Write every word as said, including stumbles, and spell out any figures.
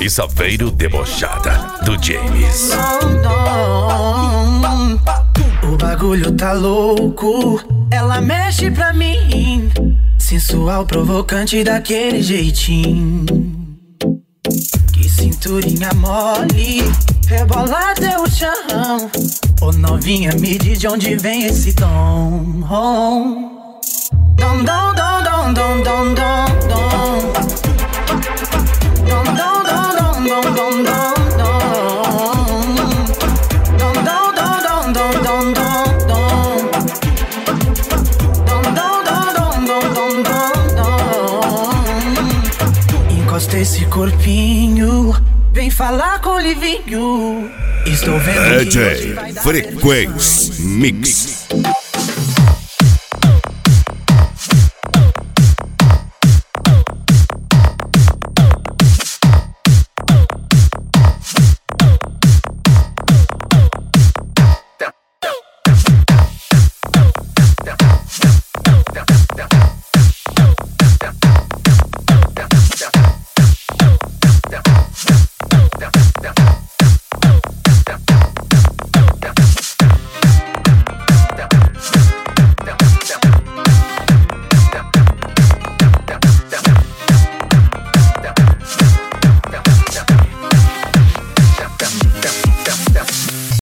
e Saveiro Debochada, do James. O bagulho tá louco, ela mexe pra mim, sensual, provocante daquele jeitinho. Que cinturinha mole, rebola até o chão. Ô novinha, me diz de onde vem esse tom. Dom, dom, dom, dom, dom, dom, dom, dom. Dom, dom, dom, dom, dom, dom, dom. Dom, dom, dom, dom, dom, dom, dom. Dom, dom, dom, dom, dom, dom, dom. Encosta esse corpinho, vem falar com o Livinho. Estou vendo D J Frequência Mix.